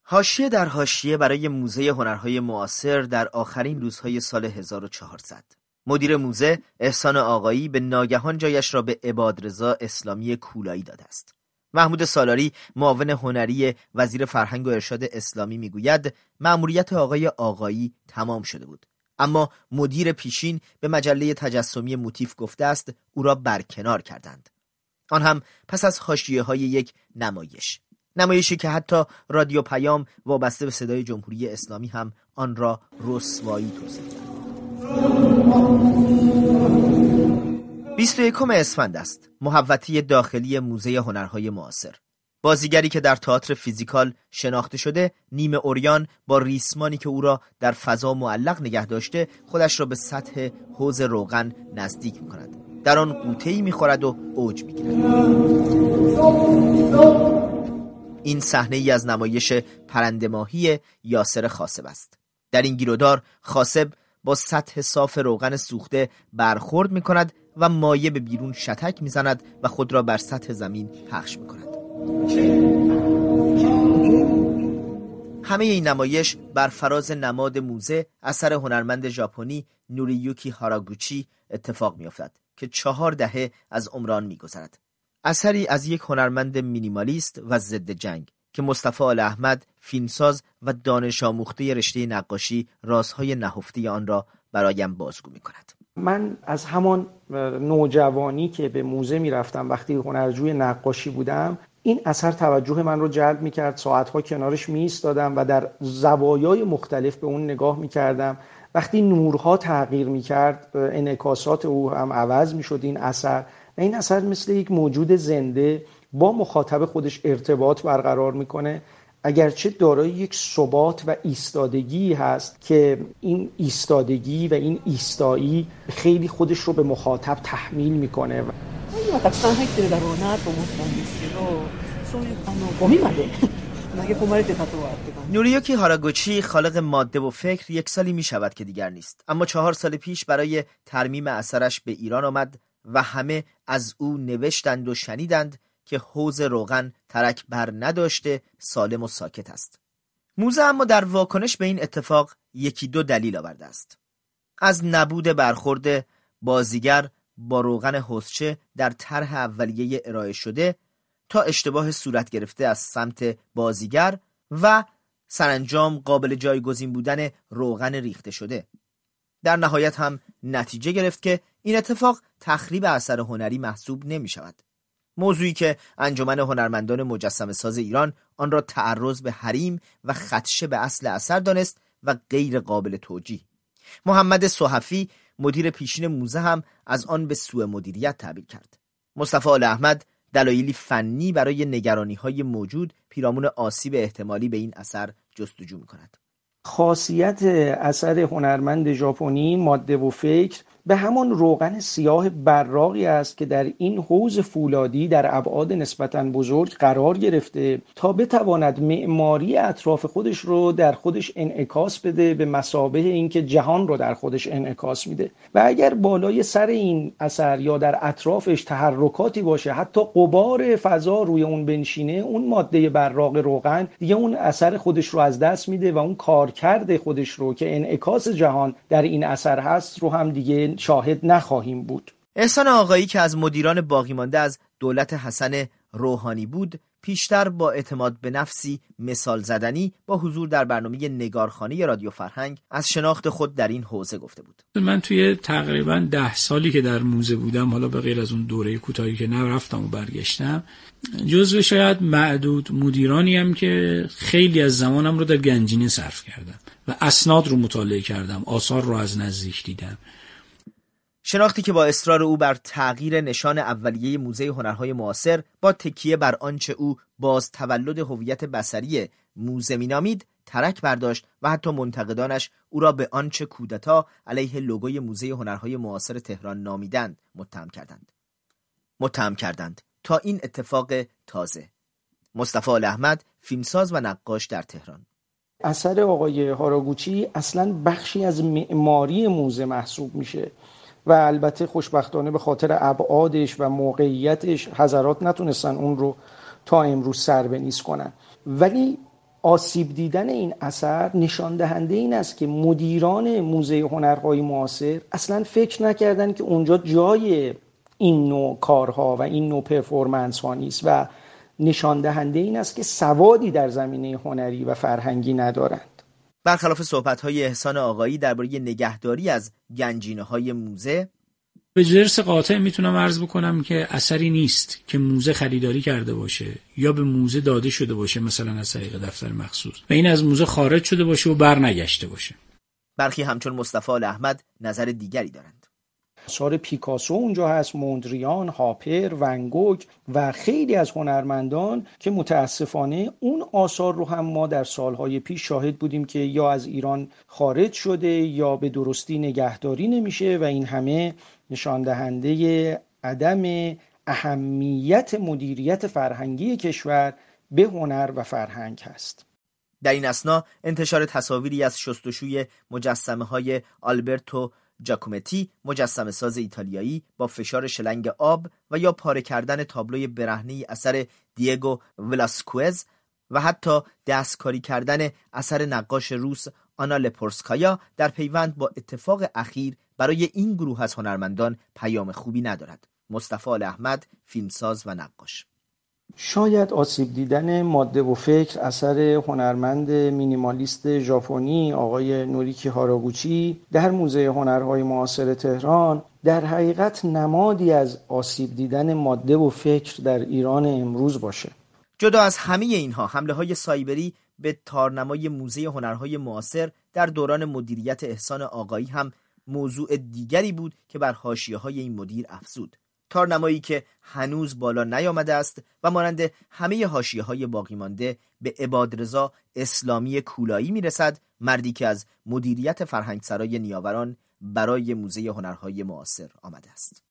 حاشیه در حاشیه برای موزه هنرهای معاصر در آخرین روزهای سال 1400. مدیر موزه احسان آقایی به ناگهان جایش را به عبادرضا اسلامی کولایی داده است. محمود سالاری معاون هنری وزیر فرهنگ و ارشاد اسلامی میگوید مأموریت آقای آقایی تمام شده بود، اما مدیر پیشین به مجله تجسمی موتیف گفته است او را برکنار کردند. آن هم پس از حاشیه‌های یک نمایشی که حتی رادیو پیام وابسته به صدای جمهوری اسلامی هم آن را رسوایی توصیف کرد. 21 اسفند است، محوطه داخلی موزه هنرهای معاصر. بازیگری که در تئاتر فیزیکال شناخته شده، نیمه عریان با ریسمانی که او را در فضا معلق نگه داشته، خودش را به سطح حوض روغن نزدیک می‌کند. در آن غوطه‌ای می‌خورد و اوج می‌گیرد. این صحنه‌ای از نمایش پرنده ماهی یاسر خاسب است. در این گیرودار خاسب با سطح صاف روغن سوخته برخورد می‌کند و مایع به بیرون شتک می‌زند و خود را بر سطح زمین پخش می‌کند. همه این نمایش بر فراز نماد موزه اثر هنرمند ژاپنی نوریوکی هاراگوچی اتفاق می‌افتد که 4 دهه از عمر آن می‌گذرد. اثری از یک هنرمند مینیمالیست و ضد جنگ که مصطفی آلاحمد، فیلمساز و دانش آموخته رشته نقاشی، رازهای نهفته آن را برایم بازگو می‌کند. من از همان نوجوانی که به موزه می‌رفتم وقتی هنرجوی نقاشی بودم، این اثر توجه من رو جلب می‌کرد. ساعت‌ها کنارش می‌ایستادم و در زوایای مختلف به اون نگاه می‌کردم. وقتی نورها تغییر می‌کرد، انعکاسات او هم عوض می‌شد. این اثر مثل یک موجود زنده با مخاطب خودش ارتباط برقرار میکنه، اگرچه دارای یک ثبات و ایستادگی هست که این ایستادگی و این ایستایی خیلی خودش رو به مخاطب تحمیل میکنه. نوریوکی هاراگوچی خالق ماده و فکر 1 سالی می شود که دیگر نیست، اما 4 سال پیش برای ترمیم اثرش به ایران آمد و همه از او نوشتند و شنیدند که حوض روغن ترک بر نداشته، سالم و ساکت است. موزه اما در واکنش به این اتفاق 1-2 دلیل آورده است. از نبود برخورد بازیگر با روغن حوضچه در طرح اولیه ارائه شده تا اشتباه صورت گرفته از سمت بازیگر و سرانجام قابل جایگزین بودن روغن ریخته شده. در نهایت هم نتیجه گرفت که این اتفاق تخریب اثر هنری محسوب نمی شود. موضوعی که انجمن هنرمندان مجسمه ساز ایران آن را تعرض به حریم و خدشه به اصل اثر دانست و غیر قابل توجیه. محمد صحفی مدیر پیشین موزه هم از آن به سوء مدیریت تعبیر کرد. مصطفی آلاحمد دلایلی فنی برای نگرانی‌های موجود پیرامون آسیب احتمالی به این اثر جستجو می‌کند. خاصیت اثر هنرمند ژاپنی ماده و فکر به همان روغن سیاه براقی است که در این حوض فولادی در ابعاد نسبتاً بزرگ قرار گرفته تا بتواند معماری اطراف خودش رو در خودش انعکاس بده، به مثابه اینکه جهان رو در خودش انعکاس میده. و اگر بالای سر این اثر یا در اطرافش تحرکاتی باشه، حتی غبار فضا روی اون بنشینه، اون ماده براق روغن دیگه اون اثر خودش رو از دست میده و اون کارکرد خودش رو که انعکاس جهان در این اثر هست رو هم دیگه شاهد نخواهیم بود. احسان آقایی که از مدیران باقی مانده از دولت حسن روحانی بود، پیشتر با اعتماد به نفسی مثال زدنی با حضور در برنامه نگارخانه رادیو فرهنگ از شناخت خود در این حوزه گفته بود. من توی تقریبا 10 سالی که در موزه بودم، حالا به غیر از اون دوره کوتاهی که نرفتم و برگشتم، جزو شاید معدود مدیرانی هم که خیلی از زمانم رو در گنجینه صرف کردم و اسناد رو مطالعه کردم، آثار رو از نزدیک دیدم. شناختی که با اصرار او بر تغییر نشان اولیه موزه هنرهای معاصر با تکیه بر آنچه او باز تولد هویت بصری موزه مینامید ترک برداشت و حتی منتقدانش او را به آنچه کودتا علیه لوگوی موزه هنرهای معاصر تهران نامیدند متهم کردند تا این اتفاق تازه. مصطفی آلاحمد، فیلمساز و نقاش در تهران. اثر آقای هاراگوچی اصلاً بخشی از معماری موزه محسوب میشه و البته خوشبختانه به خاطر ابعادش و موقعیتش حضرات نتونستن اون رو تا امروز سر به نیست کنن. ولی آسیب دیدن این اثر نشان دهنده این است که مدیران موزه هنرهای معاصر اصلا فکر نکردن که اونجا جای این نوع کارها و این نوع پرفورمنس ها نیست و نشان دهنده این است که سوادی در زمینه هنری و فرهنگی ندارند. برخلاف صحبت‌های احسان آقایی درباره نگهداری از گنجینه‌های موزه، به درس قاطع میتونم عرض بکنم که اثری نیست که موزه خریداری کرده باشه یا به موزه داده شده باشه مثلا از طریق دفتر مخصوص و این از موزه خارج شده باشه و برنگشته باشه. برخی همچون مصطفی احمد نظر دیگری دارند. آثار پیکاسو اونجا هست، موندریان، هاپر، ونگوگ و خیلی از هنرمندان که متاسفانه اون آثار رو هم ما در سالهای پیش شاهد بودیم که یا از ایران خارج شده یا به درستی نگهداری نمیشه و این همه نشان دهنده عدم اهمیت مدیریت فرهنگی کشور به هنر و فرهنگ هست. در این اثنا انتشار تصاویری از شستشوی مجسمه‌های آلبرتو جاکومتی، مجسمه ساز ایتالیایی، با فشار شلنگ آب و یا پاره کردن تابلوی برهنه‌ای اثر دیگو ولاسکوئز و حتی دستکاری کردن اثر نقاش روس آنا لپورسکایا در پیوند با اتفاق اخیر برای این گروه از هنرمندان پیام خوبی ندارد. مصطفی احمد، فیلمساز و نقاش: شاید آسیب دیدن ماده و فکر اثر هنرمند مینیمالیست ژاپنی آقای نوریکی هاراگوچی در موزه هنرهای معاصر تهران در حقیقت نمادی از آسیب دیدن ماده و فکر در ایران امروز باشه. جدا از همه اینها، حمله‌های سایبری به تارنمای موزه هنرهای معاصر در دوران مدیریت احسان آقایی هم موضوع دیگری بود که بر حاشیه‌های این مدیر افزود. تارنمایی که هنوز بالا نیامده است و مانند همه حاشیه‌های باقی مانده به عبادرضا اسلامی کولایی میرسد، مردی که از مدیریت فرهنگسرای نیاوران برای موزه هنرهای معاصر آمده است.